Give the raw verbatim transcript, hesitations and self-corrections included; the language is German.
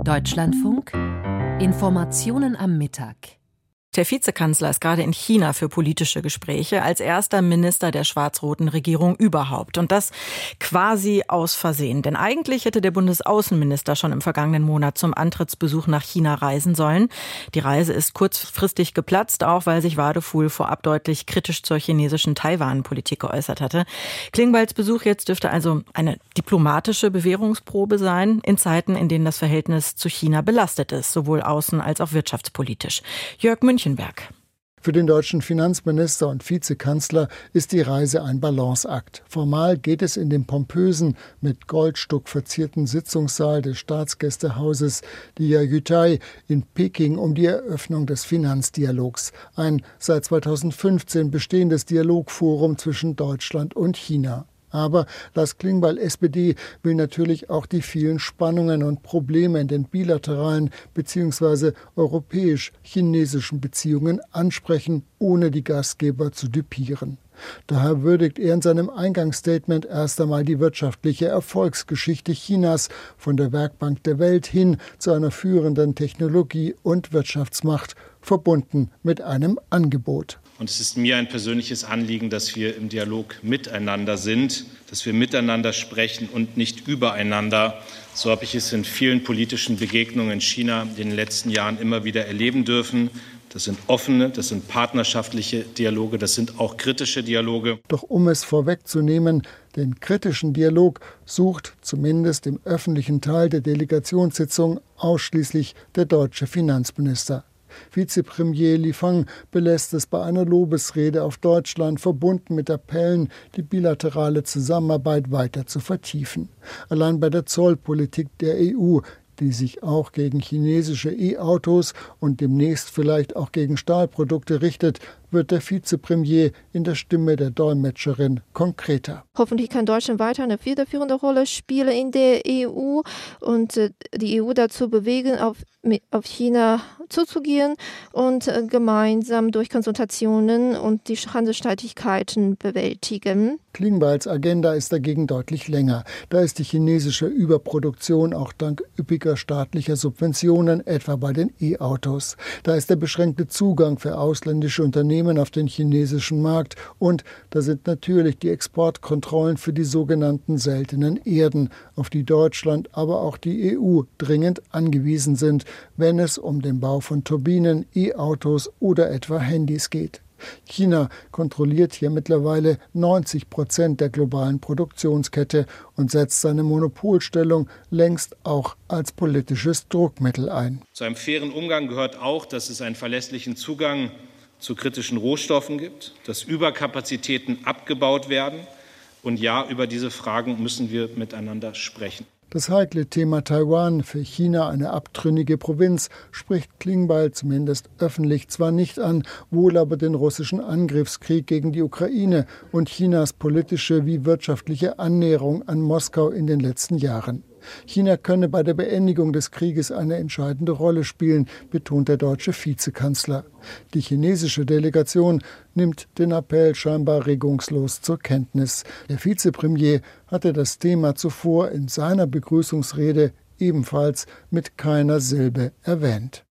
Deutschlandfunk Informationen am Mittag. Der Vizekanzler ist gerade in China für politische Gespräche als erster Minister der schwarz-roten Regierung überhaupt. Und das quasi aus Versehen. Denn eigentlich hätte der Bundesaußenminister schon im vergangenen Monat zum Antrittsbesuch nach China reisen sollen. Die Reise ist kurzfristig geplatzt, auch weil sich Wadefuhl vorab deutlich kritisch zur chinesischen Taiwan-Politik geäußert hatte. Klingbeils Besuch jetzt dürfte also eine diplomatische Bewährungsprobe sein, in Zeiten, in denen das Verhältnis zu China belastet ist, sowohl außen- als auch wirtschaftspolitisch. Jörg München Für den deutschen Finanzminister und Vizekanzler ist die Reise ein Balanceakt. Formal geht es in dem pompösen, mit Goldstuck verzierten Sitzungssaal des Staatsgästehauses Diaoyutai in Peking um die Eröffnung des Finanzdialogs. Ein seit zweitausendfünfzehn bestehendes Dialogforum zwischen Deutschland und China. Aber Lars Klingbeil, S P D, will natürlich auch die vielen Spannungen und Probleme in den bilateralen bzw. europäisch-chinesischen Beziehungen ansprechen, ohne die Gastgeber zu düpieren. Daher würdigt er in seinem Eingangsstatement erst einmal die wirtschaftliche Erfolgsgeschichte Chinas von der Werkbank der Welt hin zu einer führenden Technologie- und Wirtschaftsmacht, verbunden mit einem Angebot. Und es ist mir ein persönliches Anliegen, dass wir im Dialog miteinander sind, dass wir miteinander sprechen und nicht übereinander. So habe ich es in vielen politischen Begegnungen in China in den letzten Jahren immer wieder erleben dürfen. Das sind offene, das sind partnerschaftliche Dialoge, das sind auch kritische Dialoge. Doch um es vorwegzunehmen, den kritischen Dialog sucht zumindest im öffentlichen Teil der Delegationssitzung ausschließlich der deutsche Finanzminister. Vizepremier Li Fang belässt es bei einer Lobesrede auf Deutschland, verbunden mit Appellen, die bilaterale Zusammenarbeit weiter zu vertiefen. Allein bei der Zollpolitik der E U, die sich auch gegen chinesische E-Autos und demnächst vielleicht auch gegen Stahlprodukte richtet, wird der Vizepremier in der Stimme der Dolmetscherin konkreter. Hoffentlich kann Deutschland weiter eine federführende Rolle spielen in der E U und die E U dazu bewegen, auf, auf China zuzugehen und gemeinsam durch Konsultationen und die Handelsstreitigkeiten bewältigen. Klingbeils Agenda ist dagegen deutlich länger. Da ist die chinesische Überproduktion auch dank üppiger staatlicher Subventionen, etwa bei den E-Autos. Da ist der beschränkte Zugang für ausländische Unternehmen auf den chinesischen Markt und da sind natürlich die Exportkontrollen für die sogenannten seltenen Erden, auf die Deutschland, aber auch die E U dringend angewiesen sind, wenn es um den Bau von Turbinen, E-Autos oder etwa Handys geht. China kontrolliert hier mittlerweile neunzig Prozent der globalen Produktionskette und setzt seine Monopolstellung längst auch als politisches Druckmittel ein. Zu einem fairen Umgang gehört auch, dass es einen verlässlichen Zugang zu kritischen Rohstoffen gibt, dass Überkapazitäten abgebaut werden. Und ja, über diese Fragen müssen wir miteinander sprechen. Das heikle Thema Taiwan, für China eine abtrünnige Provinz, spricht Klingbeil zumindest öffentlich zwar nicht an, wohl aber den russischen Angriffskrieg gegen die Ukraine und Chinas politische wie wirtschaftliche Annäherung an Moskau in den letzten Jahren. China könne bei der Beendigung des Krieges eine entscheidende Rolle spielen, betont der deutsche Vizekanzler. Die chinesische Delegation nimmt den Appell scheinbar regungslos zur Kenntnis. Der Vizepremier hatte das Thema zuvor in seiner Begrüßungsrede ebenfalls mit keiner Silbe erwähnt.